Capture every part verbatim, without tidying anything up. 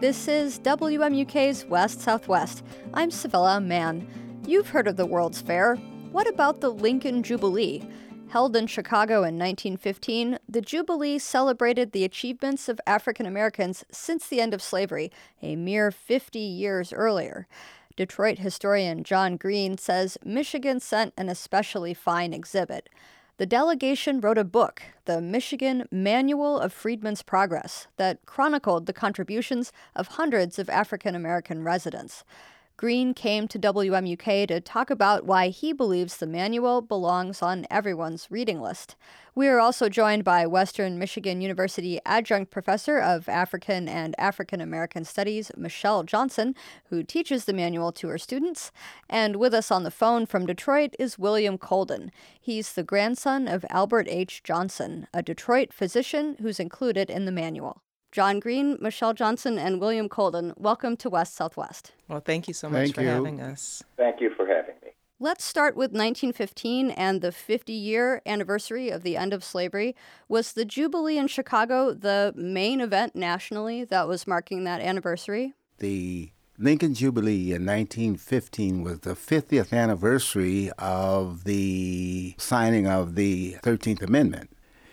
This is W M U K's West Southwest. I'm Sevilla Mann. You've heard of the World's Fair. What about the Lincoln Jubilee? Held in Chicago in nineteen fifteen, the Jubilee celebrated the achievements of African Americans since the end of slavery, a mere fifty years earlier. Detroit historian John Green says Michigan sent an especially fine exhibit. The delegation wrote a book, the Michigan Manual of Freedmen's Progress, that chronicled the contributions of hundreds of African American residents. Green came to W M U K to talk about why he believes the manual belongs on everyone's reading list. We are also joined by Western Michigan University adjunct professor of African and African American Studies, Michelle Johnson, who teaches the manual to her students. And with us on the phone from Detroit is William Colden. He's the grandson of Albert H. Johnson, a Detroit physician who's included in the manual. John Green, Michelle Johnson, and William Colden, welcome to West Southwest. Well, thank you so much thank for you. having us. Thank you for having me. Let's start with nineteen fifteen and the fifty-year anniversary of the end of slavery. Was the Jubilee in Chicago the main event nationally that was marking that anniversary? The Lincoln Jubilee in nineteen fifteen was the fiftieth anniversary of the signing of the thirteenth Amendment.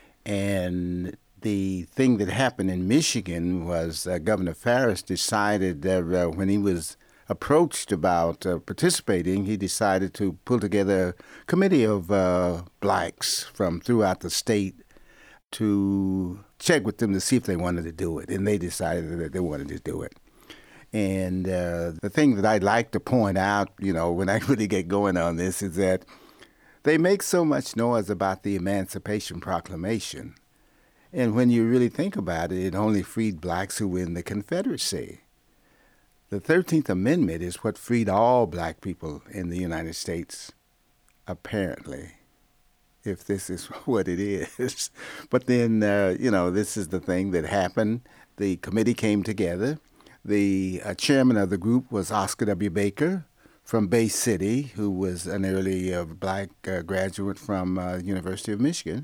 And the thing that happened in Michigan was uh, Governor Farris decided that uh, when he was approached about uh, participating, he decided to pull together a committee of uh, blacks from throughout the state to check with them to see if they wanted to do it. And they decided that they wanted to do it. And uh, the thing that I'd like to point out, you know, when I really get going on this is that they make so much noise about the Emancipation Proclamation. And when you really think about it, it only freed blacks who were in the Confederacy. The thirteenth Amendment is what freed all black people in the United States, apparently, if this is what it is. But then, uh, you know, this is the thing that happened. The committee came together. The uh, chairman of the group was Oscar W. Baker from Bay City, who was an early uh, black uh, graduate from uh, University of Michigan.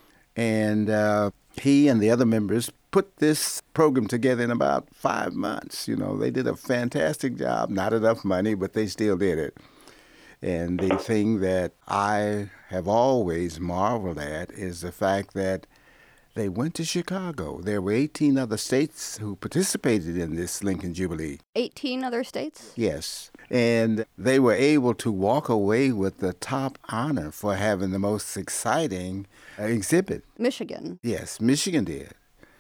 And uh, he and the other members put this program together in about five months. You know, they did a fantastic job, not enough money, but they still did it. And the thing that I have always marveled at is the fact that they went to Chicago. There were eighteen other states who participated in this Lincoln Jubilee. eighteen other states? Yes. And they were able to walk away with the top honor for having the most exciting exhibit. Michigan. Yes, Michigan did.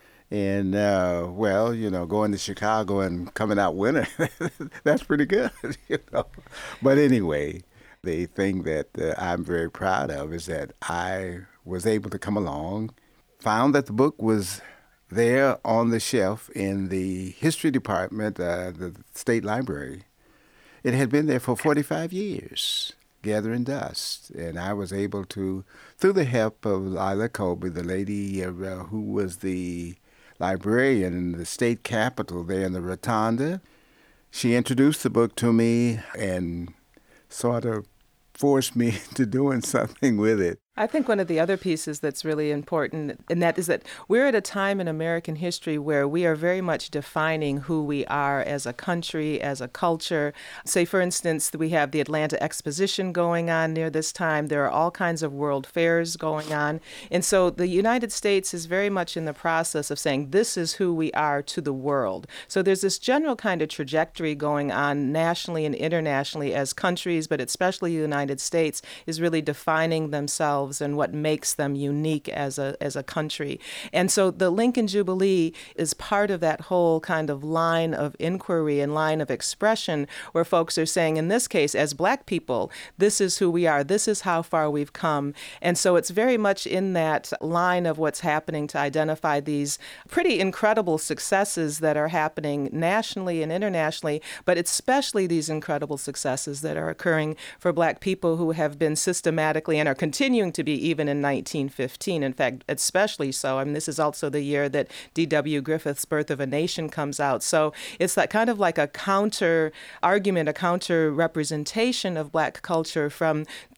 And, uh, well, you know, going to Chicago and coming out winner, that's pretty good, you know. But anyway, the thing that uh, I'm very proud of is that I was able to come along, found that the book was there on the shelf in the history department, uh, the state library. It had been there for forty-five years, gathering dust. And I was able to, through the help of Lila Colby, the lady uh, who was the librarian in the state capitol there in the Rotunda, she introduced the book to me and sort of forced me into doing something with it. I think one of the other pieces that's really important, and that is that we're at a time in American history where we are very much defining who we are as a country, as a culture. Say, for instance, we have the Atlanta Exposition going on near this time. There are all kinds of world fairs going on. And so the United States is very much in the process of saying, this is who we are to the world. So there's this general kind of trajectory going on nationally and internationally as countries, but especially the United States is really defining themselves and what makes them unique as a as a country. And so the Lincoln Jubilee is part of that whole kind of line of inquiry and line of expression where folks are saying, in this case, as black people, this is who we are, this is how far we've come. And so it's very much in that line of what's happening to identify these pretty incredible successes that are happening nationally and internationally, but especially these incredible successes that are occurring for black people who have been systematically and are continuing to be even in nineteen fifteen. In fact, especially so. I mean, this is also the year that D W Griffith's Birth of a Nation comes out. So it's that kind of like a counter argument, a counter representation of black culture from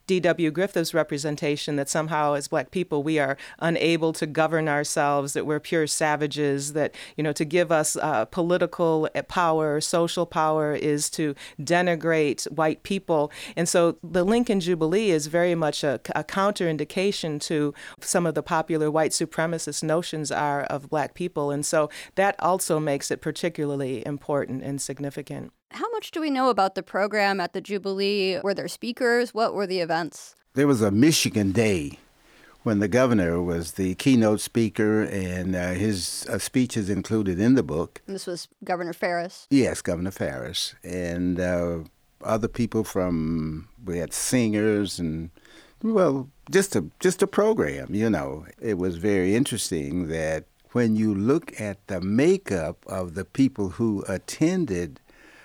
D W Griffith's representation that somehow as Black people we are unable to govern ourselves, that we're pure savages, that, you know, to give us uh, political power, social power is to denigrate white people. And so the Lincoln Jubilee is very much a, a counterindication to some of the popular white supremacist notions are of Black people. And so that also makes it particularly important and significant. How much do we know about the program at the Jubilee? Were there speakers? What were the events? There was a Michigan Day when the governor was the keynote speaker, and uh, his uh, speech is included in the book. And this was Governor Ferris? Yes, Governor Ferris. And uh, other people from, we had singers and, well, just a, just a program, you know. It was very interesting that when you look at the makeup of the people who attended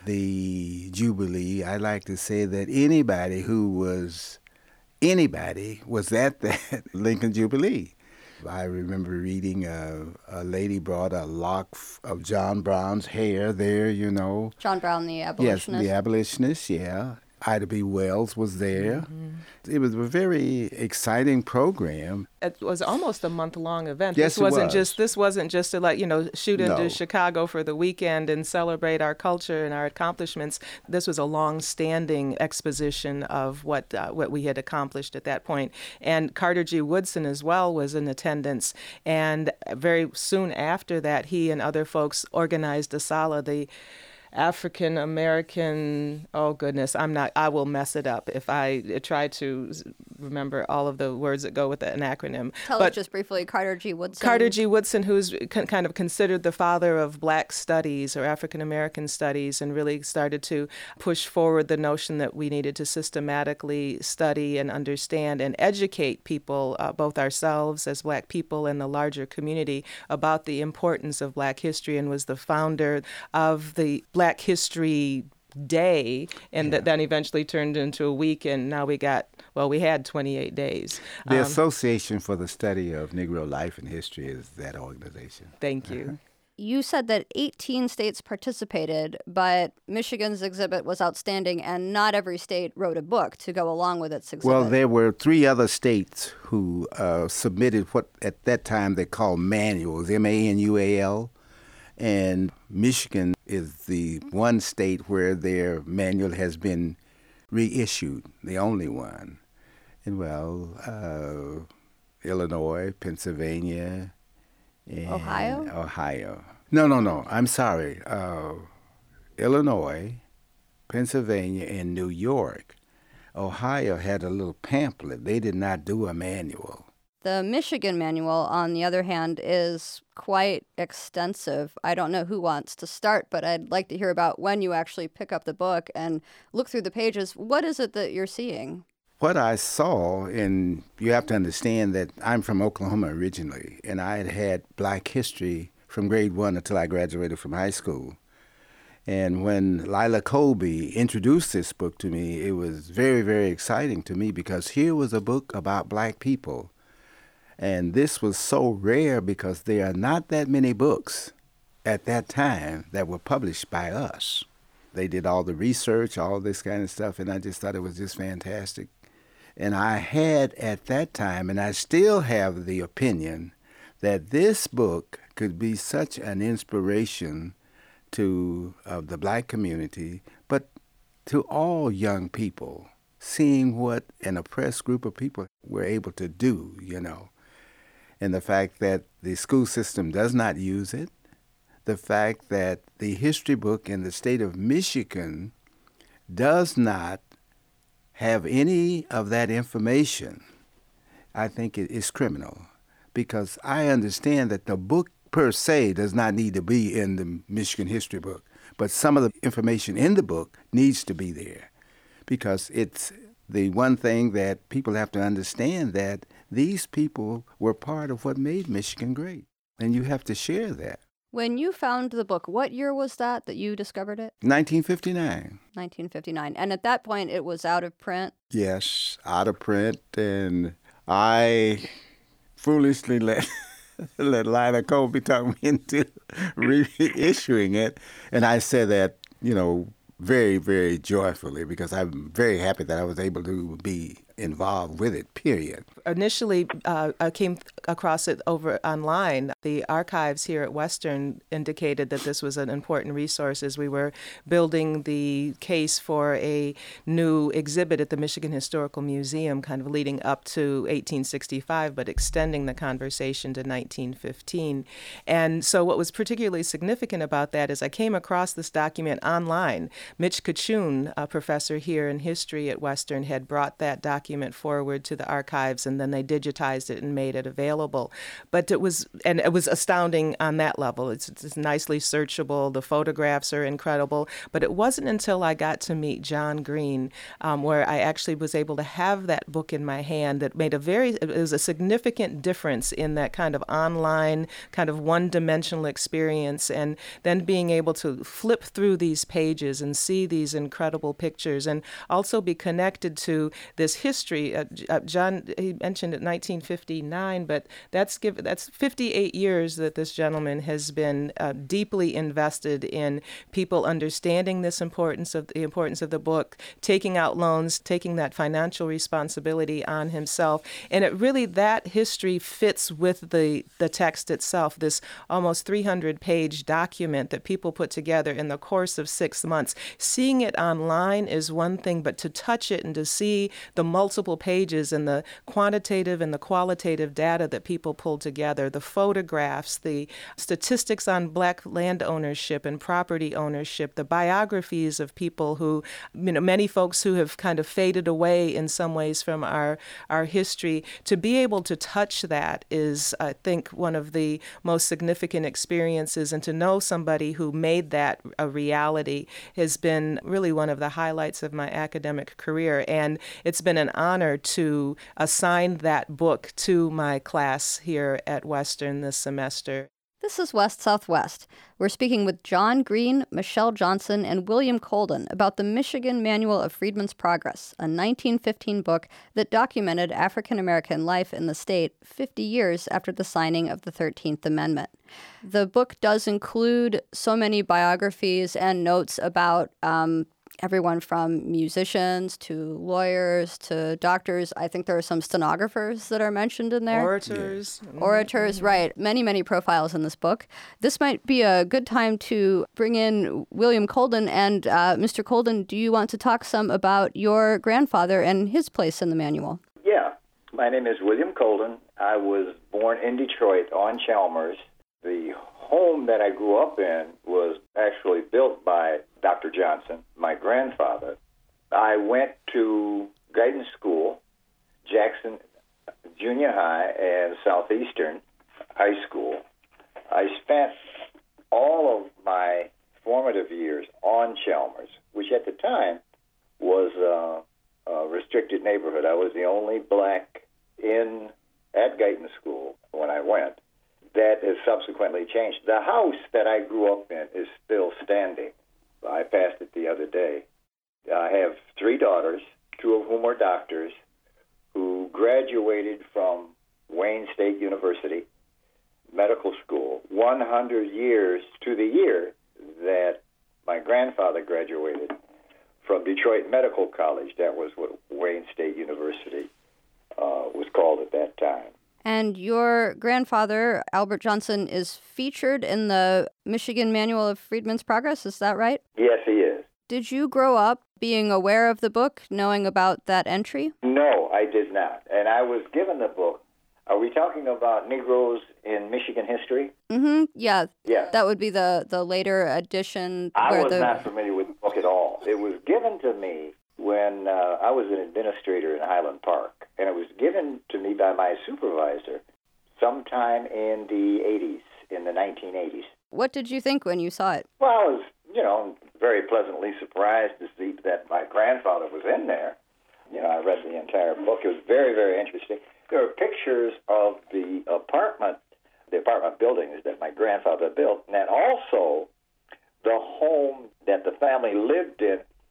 the Jubilee, I like to say that anybody who was, anybody was at that Lincoln Jubilee. I remember reading a, a lady brought a lock of John Brown's hair there, you know. John Brown, the abolitionist. Yes, the abolitionist, yeah. Ida B. Wells was there. Mm-hmm. It was a very exciting program. It was almost a month-long event. Yes, this wasn't it was. just this wasn't just to like, you know, shoot into No. Chicago for the weekend and celebrate our culture and our accomplishments. This was a long-standing exposition of what uh, what we had accomplished at that point. And Carter G. Woodson as well was in attendance. And very soon after that, he and other folks organized ASALH, the African American, oh goodness, I'm not, I will mess it up if I try to remember all of the words that go with an acronym. Tell but us just briefly, Carter G. Woodson. Carter G. Woodson, who's con- kind of considered the father of Black studies or African American studies, and really started to push forward the notion that we needed to systematically study and understand and educate people, uh, both ourselves as Black people and the larger community, about the importance of Black history, and was the founder of the Black Black History Day, and Yeah. that then eventually turned into a week, and now we got, well, we had twenty-eight days. The Um, Association for the Study of Negro Life and History is that organization. Thank you. Uh-huh. You said that eighteen states participated, but Michigan's exhibit was outstanding, and not every state wrote a book to go along with its exhibit. Well, there were three other states who uh, submitted what at that time they called manuals, M A N U A L, and Michigan is the one state where their manual has been reissued, the only one. And, well, uh, Illinois, Pennsylvania, and Ohio? Ohio. No, no, no. I'm sorry. Uh, Illinois, Pennsylvania, and New York. Ohio had a little pamphlet. They did not do a manual. The Michigan manual, on the other hand, is quite extensive. I don't know who wants to start, but I'd like to hear about when you actually pick up the book and look through the pages. What is it that you're seeing? What I saw, and you have to understand that I'm from Oklahoma originally, and I had had Black history from grade one until I graduated from high school. And when Lila Colby introduced this book to me, it was very, very exciting to me because here was a book about Black people. And this was so rare because there are not that many books at that time that were published by us. They did all the research, all this kind of stuff, and I just thought it was just fantastic. And I had at that time, and I still have the opinion, that this book could be such an inspiration to uh, the Black community, but to all young people, seeing what an oppressed group of people were able to do, you know. And the fact that the school system does not use it, the fact that the history book in the state of Michigan does not have any of that information, I think it is criminal. Because I understand that the book per se does not need to be in the Michigan history book, but some of the information in the book needs to be there. Because it's the one thing that people have to understand, that these people were part of what made Michigan great. And you have to share that. When you found the book, what year was that that you discovered it? nineteen fifty-nine. nineteen fifty-nine. And at that point, it was out of print? Yes, out of print. And I foolishly let let Lila Colby talk me into reissuing it. And I said that, you know, very, very joyfully, because I'm very happy that I was able to be involved with it, period. Initially, uh, I came across it over online. The archives here at Western indicated that this was an important resource as we were building the case for a new exhibit at the Michigan Historical Museum, kind of leading up to eighteen sixty-five, but extending the conversation to nineteen fifteen. And so what was particularly significant about that is I came across this document online. Mitch Kachun, a professor here in history at Western, had brought that document forward to the archives, and then they digitized it and made it available. But it was, and it was astounding on that level. It's, it's nicely searchable. The photographs are incredible. But it wasn't until I got to meet John Green, um, where I actually was able to have that book in my hand, that made a very, it was a significant difference in that kind of online, kind of one-dimensional experience, and then being able to flip through these pages and see these incredible pictures and also be connected to this history. Uh, uh, John, he mentioned it nineteen fifty-nine, but that's give, that's fifty-eight years that this gentleman has been uh, deeply invested in people understanding this importance of the importance of the book, taking out loans, taking that financial responsibility on himself. And it really, that history fits with the, the text itself, this almost three hundred page document that people put together in the course of six months. Seeing it online is one thing, but to touch it and to see the multiple pages and the quantitative and the qualitative data that people pulled together, the photographs, the statistics on black land ownership and property ownership, the biographies of people who, you know, many folks who have kind of faded away in some ways from our, our history, to be able to touch that is, I think, one of the most significant experiences, and to know somebody who made that a reality has been really one of the highlights of my academic career. And it's been an honor to assign that book to my class here at Western this semester. This is West Southwest. We're speaking with John Green, Michelle Johnson, and William Colden about the Michigan Manual of Freedmen's Progress, a nineteen fifteen book that documented African American life in the state fifty years after the signing of the thirteenth Amendment. The book does include so many biographies and notes about um, everyone from musicians to lawyers to doctors. I think there are some stenographers that are mentioned in there. Orators. Yeah. Orators, mm-hmm. Right. Many, many profiles in this book. This might be a good time to bring in William Colden. And uh, Mister Colden, do you want to talk some about your grandfather and his place in the manual? Yeah. My name is William Colden. I was born in Detroit on Chalmers. The home that I grew up in was actually built by Doctor Johnson, my grandfather. I went to Guyton School, Jackson Junior High, and Southeastern High School. I spent all of my formative years on Chalmers, which at the time was uh, a restricted neighborhood. I was the only black in at Guyton School when I went. That has subsequently changed. The house that I grew up in is still standing. I passed it the other day. I have three daughters, two of whom are doctors, who graduated from Wayne State University Medical School one hundred years to the year that my grandfather graduated from Detroit Medical College. That was what Wayne State University uh, was called at that time. And your grandfather, Albert Johnson, is featured in the Michigan Manual of Freedmen's Progress. Is that right? Yes, he is. Did you grow up being aware of the book, knowing about that entry? No, I did not. And I was given the book. Are we talking about Negroes in Michigan history? Mm-hmm. Yeah. Yeah. That would be the, the later edition. I where was the... not familiar with the book at all. It was given to me when uh, I was an administrator in Highland Park, and it was given to me by my supervisor sometime in the eighties, in the nineteen eighties. What did you think when you saw it? Well, I was, you know, very pleasantly surprised to see that my grandfather was in there. You know, I read the entire book. It was very, very interesting. There were pictures of the apartment, the apartment buildings that my grandfather built, and then also the home that the family lived in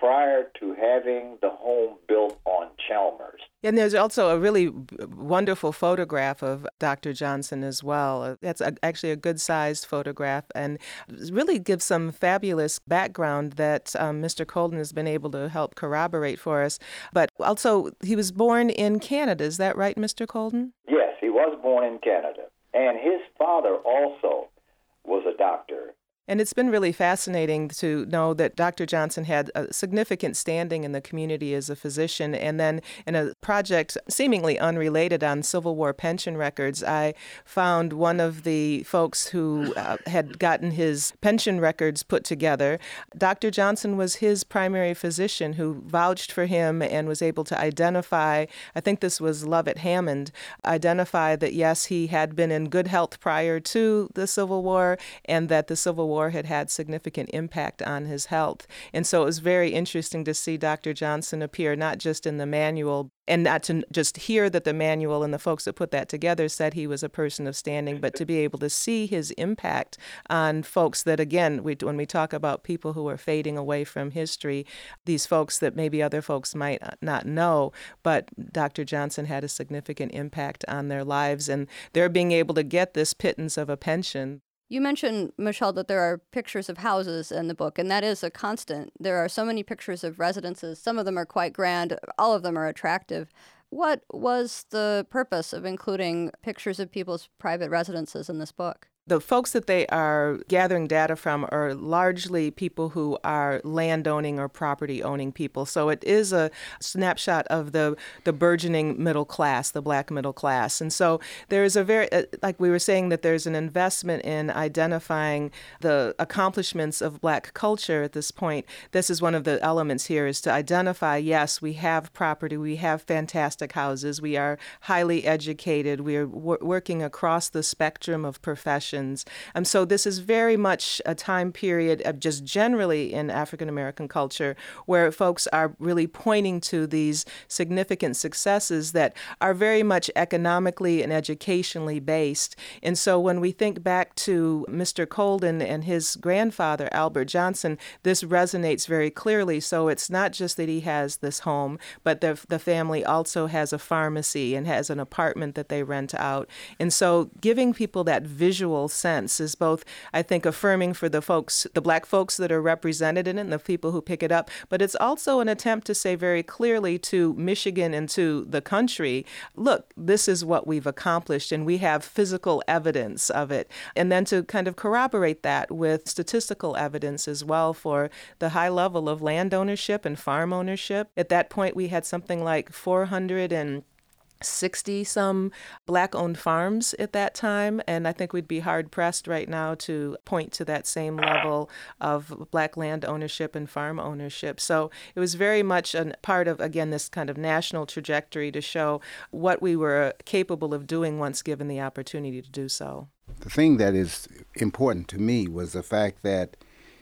prior to having the home built on Chalmers. And there's also a really wonderful photograph of Doctor Johnson as well. That's a, actually a good-sized photograph and really gives some fabulous background that um, Mister Colden has been able to help corroborate for us. But also, he was born in Canada. Is that right, Mister Colden? Yes, he was born in Canada. And his father also was a doctor. And it's been really fascinating to know that Doctor Johnson had a significant standing in the community as a physician. And then in a project seemingly unrelated on Civil War pension records, I found one of the folks who uh, had gotten his pension records put together. Doctor Johnson was his primary physician who vouched for him and was able to identify, I think this was Lovett Hammond, identify that, yes, he had been in good health prior to the Civil War and that the Civil War had had significant impact on his health. And so it was very interesting to see Doctor Johnson appear not just in the manual and not to just hear that the manual and the folks that put that together said he was a person of standing, but to be able to see his impact on folks that, again, we, when we talk about people who are fading away from history, these folks that maybe other folks might not know, but Doctor Johnson had a significant impact on their lives, and they're being able to get this pittance of a pension. You mentioned, Michelle, that there are pictures of houses in the book, and that is a constant. There are so many pictures of residences. Some of them are quite grand. All of them are attractive. What was the purpose of including pictures of people's private residences in this book? The folks that they are gathering data from are largely people who are landowning or property-owning people. So it is a snapshot of the, the burgeoning middle class, the black middle class. And so there is a very, like we were saying, that there's an investment in identifying the accomplishments of black culture at this point. This is one of the elements here, is to identify, yes, we have property, we have fantastic houses, we are highly educated, we are w- working across the spectrum of professions. Um, so this is very much a time period of just generally in African American culture where folks are really pointing to these significant successes that are very much economically and educationally based. And so when we think back to Mister Colden and his grandfather, Albert Johnson, this resonates very clearly. So it's not just that he has this home, but the, the family also has a pharmacy and has an apartment that they rent out. And so giving people that visual sense is both, I think, affirming for the folks, the black folks that are represented in it and the people who pick it up, but it's also an attempt to say very clearly to Michigan and to the country, look, this is what we've accomplished and we have physical evidence of it. And then to kind of corroborate that with statistical evidence as well for the high level of land ownership and farm ownership. At that point, we had something like four hundred and sixty some black-owned farms at that time, and I think we'd be hard-pressed right now to point to that same level of black land ownership and farm ownership. So it was very much a part of, again, this kind of national trajectory to show what we were capable of doing once given the opportunity to do so. The thing that is important to me was the fact that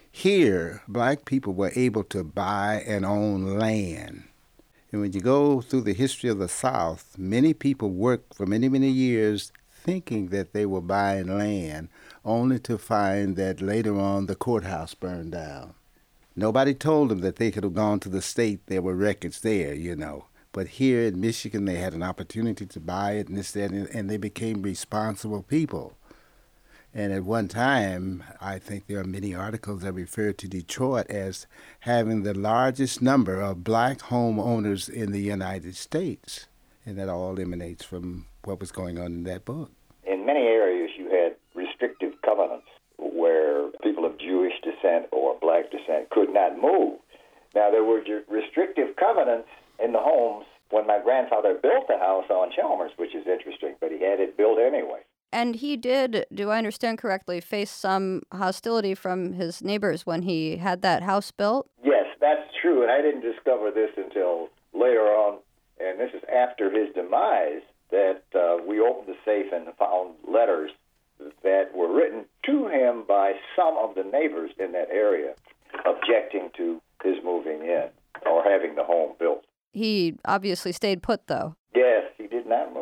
here, black people were able to buy and own land. And when you go through the history of the South, many people worked for many, many years thinking that they were buying land, only to find that later on the courthouse burned down. Nobody told them that they could have gone to the state. There were records there, you know. But here in Michigan, they had an opportunity to buy it and this, that, and they became responsible people. And at one time, I think there are many articles that refer to Detroit as having the largest number of black homeowners in the United States. And that all emanates from what was going on in that book. In many areas, you had restrictive covenants where people of Jewish descent or black descent could not move. Now, there were restrictive covenants in the homes when my grandfather built the house on Chalmers, which is interesting, but he had it built anyway. And he did, do I understand correctly, face some hostility from his neighbors when he had that house built? Yes, that's true, and I didn't discover this until later on, and this is after his demise, that uh, we opened the safe and found letters that were written to him by some of the neighbors in that area objecting to his moving in or having the home built. He obviously stayed put, though. Yes, he did not move.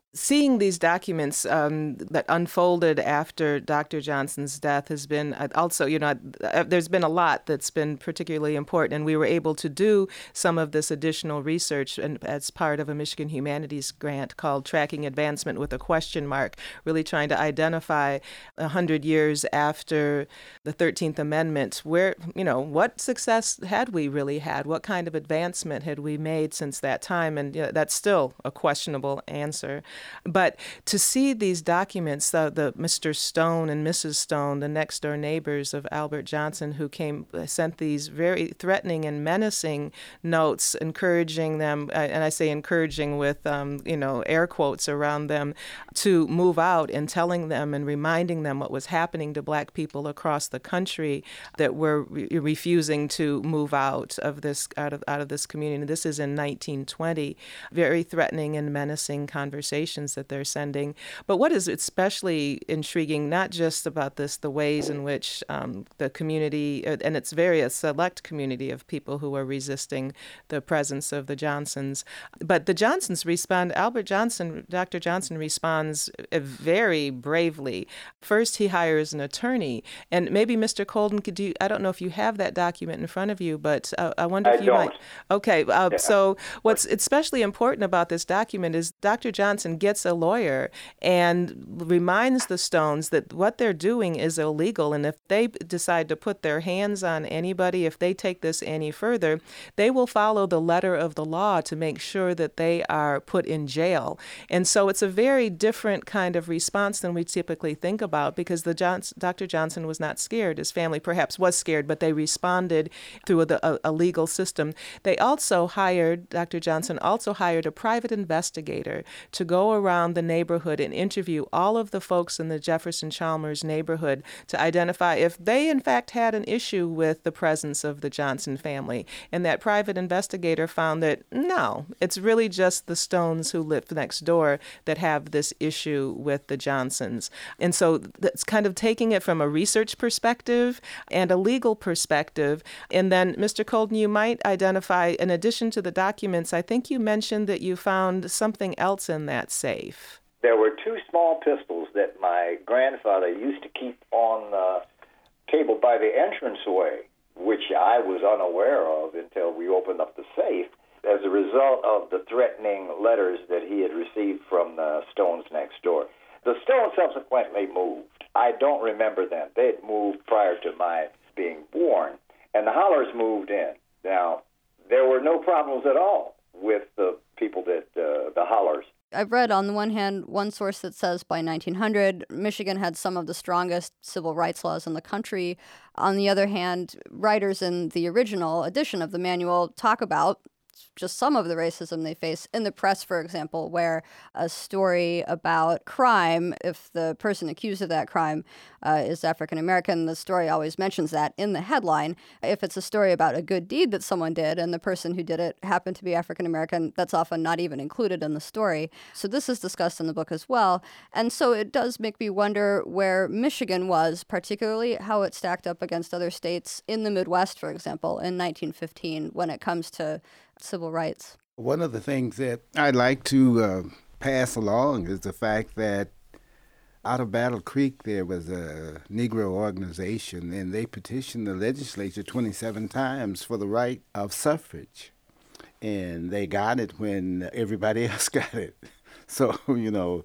seeing these documents um, that unfolded after Doctor Johnson's death has been also, you know, there's been a lot that's been particularly important, and we were able to do some of this additional research and as part of a Michigan Humanities grant called Tracking Advancement with a Question Mark, really trying to identify a hundred years after the thirteenth Amendment, where, you know, what success had we really had? What kind of advancement had we made since that time? And you know, that's still a questionable answer. But to see these documents, the, the Mister Stone and Missus Stone, the next door neighbors of Albert Johnson, who came, sent these very threatening and menacing notes, encouraging them, uh, and I say encouraging with, um, you know, air quotes around them, to move out, and telling them and reminding them what was happening to Black people across the country that were re- refusing to move out of this out of out of this community. This is in nineteen twenty. Very threatening and menacing conversations that they're sending. But what is especially intriguing, not just about this, the ways in which um, the community, and it's very a select community of people who are resisting the presence of the Johnsons, but the Johnsons respond, Albert Johnson, Doctor Johnson responds very bravely. First, he hires an attorney, and maybe Mister Colden, could you, I don't know if you have that document in front of you, but uh, I wonder I if you don't. might. Okay, uh, Yeah. So what's especially important about this document is Doctor Johnson gets a lawyer and reminds the Stones that what they're doing is illegal, and if they decide to put their hands on anybody, if they take this any further, they will follow the letter of the law to make sure that they are put in jail. And so it's a very different kind of response than we typically think about, because the Johns- Doctor Johnson was not scared. His family perhaps was scared, but they responded through a, a, a legal system. They also hired, Doctor Johnson also hired a private investigator to go around the neighborhood and interview all of the folks in the Jefferson Chalmers neighborhood to identify if they in fact had an issue with the presence of the Johnson family. And that private investigator found that no, it's really just the Stones who live next door that have this issue with the Johnsons. And so that's kind of taking it from a research perspective and a legal perspective. And then, Mister Colden, you might identify, in addition to the documents, I think you mentioned that you found something else in that safe. There were two small pistols that my grandfather used to keep on the table by the entranceway, which I was unaware of until we opened up the safe, as a result of the threatening letters that he had received from the Stones next door. The Stones subsequently moved. I don't remember them. They had moved prior to my being born, and the Hollers moved in. Now, there were no problems at all with the people that, uh, the Hollers. I've read on the one hand one source that says by nineteen hundred, Michigan had some of the strongest civil rights laws in the country. On the other hand, writers in the original edition of the manual talk about just some of the racism they face in the press, for example, where a story about crime, if the person accused of that crime uh, is African American, the story always mentions that in the headline. If it's a story about a good deed that someone did and the person who did it happened to be African American, that's often not even included in the story. So this is discussed in the book as well. And so it does make me wonder where Michigan was, particularly how it stacked up against other states in the Midwest, for example, in nineteen fifteen when it comes to civil rights. One of the things that I'd like to uh, pass along is the fact that out of Battle Creek there was a Negro organization, and they petitioned the legislature twenty-seven times for the right of suffrage. And they got it when everybody else got it. So, you know,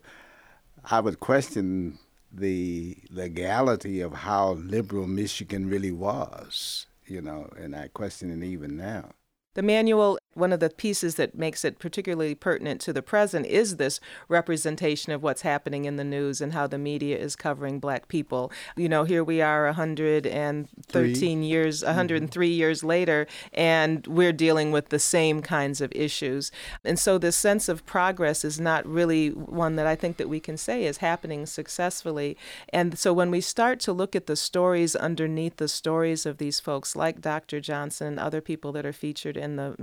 I would question the legality of how liberal Michigan really was, you know, and I question it even now. The manual, one of the pieces that makes it particularly pertinent to the present is this representation of what's happening in the news and how the media is covering Black people. You know, here we are one hundred thirteen Three. years, one hundred three mm-hmm. years later, and we're dealing with the same kinds of issues. And so this sense of progress is not really one that I think that we can say is happening successfully. And so when we start to look at the stories underneath the stories of these folks like Doctor Johnson and other people that are featured in the manual,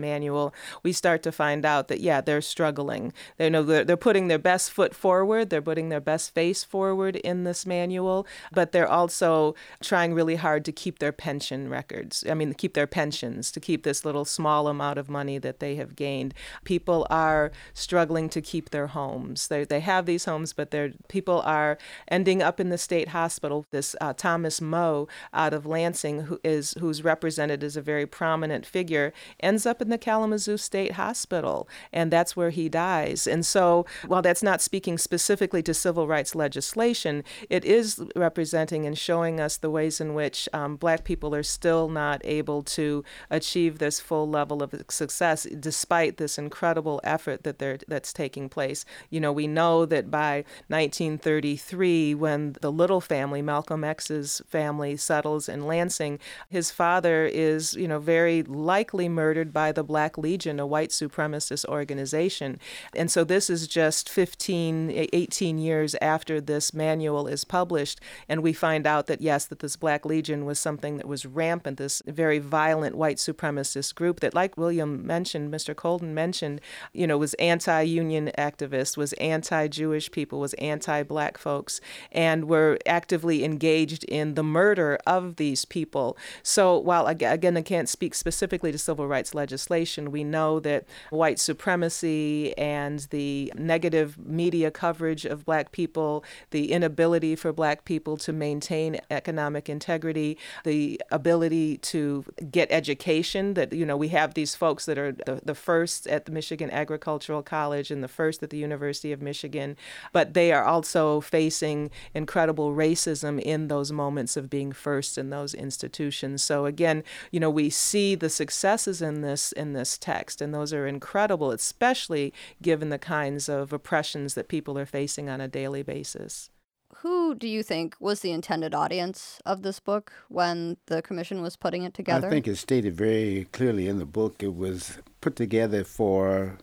manual, we start to find out that, yeah, they're struggling. They know they're, they're putting their best foot forward. They're putting their best face forward in this manual, but they're also trying really hard to keep their pension records. I mean, keep their pensions, to keep this little small amount of money that they have gained. People are struggling to keep their homes. They they have these homes, but they're, people are ending up in the state hospital. This uh, Thomas Moe out of Lansing, who is who's represented as a very prominent figure, ends up in the Kalamazoo State Hospital, and that's where he dies. And so, while that's not speaking specifically to civil rights legislation, it is representing and showing us the ways in which um, Black people are still not able to achieve this full level of success, despite this incredible effort that they're, that's taking place. You know, we know that by nineteen thirty-three, when the Little family, Malcolm X's family, settles in Lansing, his father is, you know, very likely murdered by the Black Legion, a white supremacist organization. And so this is just fifteen, eighteen years after this manual is published, and we find out that, yes, that this Black Legion was something that was rampant, this very violent white supremacist group that, like William mentioned, Mister Colden mentioned, you know, was anti-union activists, was anti-Jewish people, was anti-Black folks, and were actively engaged in the murder of these people. So while, again, I can't speak specifically to civil rights legislation, we know that white supremacy and the negative media coverage of Black people, the inability for Black people to maintain economic integrity, the ability to get education, that, you know, we have these folks that are the, the first at the Michigan Agricultural College and the first at the University of Michigan, but they are also facing incredible racism in those moments of being first in those institutions. So again, you know, we see the successes in this in this text, and those are incredible, especially given the kinds of oppressions that people are facing on a daily basis. Who do you think was the intended audience of this book when the commission was putting it together? I think it's stated very clearly in the book. It was put together for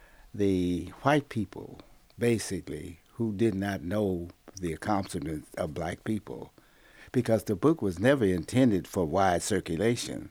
the white people, basically, who did not know the accomplishments of Black people, because the book was never intended for wide circulation.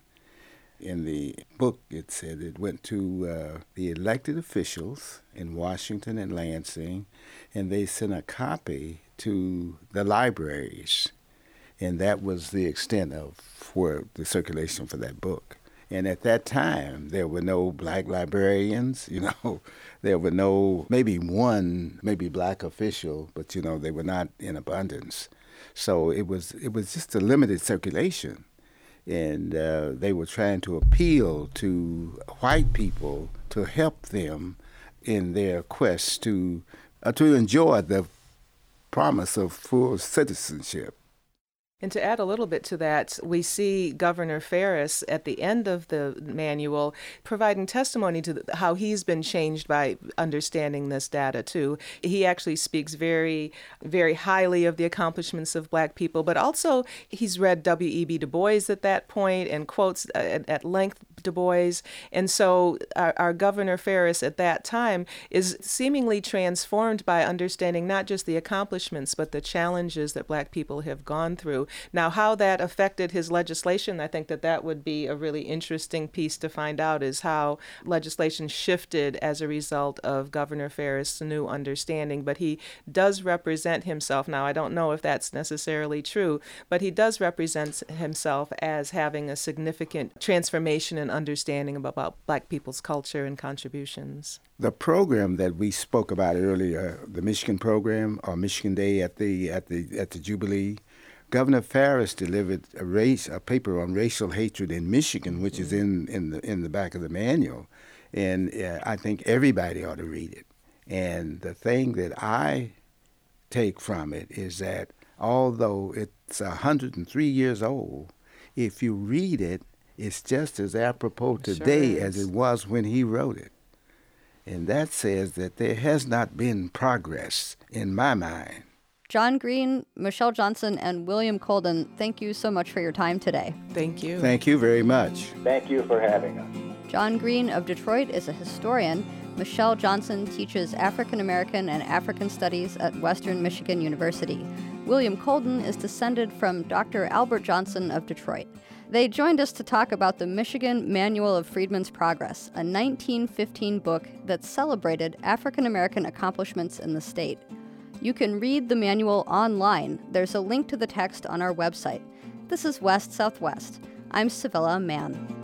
In the book, it said it went to uh, the elected officials in Washington and Lansing, and they sent a copy to the libraries, and that was the extent of where the circulation for that book. And at that time, there were no Black librarians, you know, there were no, maybe one, maybe Black official, but, you know, they were not in abundance. So it was it was just a limited circulation. And uh, they were trying to appeal to white people to help them in their quest to uh, to enjoy the promise of full citizenship. And to add a little bit to that, we see Governor Ferris at the end of the manual providing testimony to the, how he's been changed by understanding this data too. He actually speaks very, very highly of the accomplishments of Black people, but also he's read W E B Du Bois at that point and quotes at, at length Du Bois. And so our, our Governor Ferris at that time is seemingly transformed by understanding not just the accomplishments, but the challenges that Black people have gone through. Now, how that affected his legislation, I think that that would be a really interesting piece to find out, is how legislation shifted as a result of Governor Ferris' new understanding. But he does represent himself. Now, I don't know if that's necessarily true, but he does represent himself as having a significant transformation and understanding about Black people's culture and contributions. The program that we spoke about earlier, the Michigan program, or Michigan Day at the at the at the Jubilee, Governor Ferris delivered a race a paper on racial hatred in Michigan, which is in, in the in the back of the manual, and uh, I think everybody ought to read it. And the thing that I take from it is that although it's one hundred three years old, if you read it, it's just as apropos today Sure as it was when he wrote it. And that says that there has not been progress in my mind. John Green, Michelle Johnson, and William Colden, thank you so much for your time today. Thank you. Thank you very much. Thank you for having us. John Green of Detroit is a historian. Michelle Johnson teaches African American and African Studies at Western Michigan University. William Colden is descended from Doctor Albert Johnson of Detroit. They joined us to talk about the Michigan Manual of Freedmen's Progress, a nineteen fifteen book that celebrated African American accomplishments in the state. You can read the manual online. There's a link to the text on our website. This is West Southwest. I'm Civilla Mann.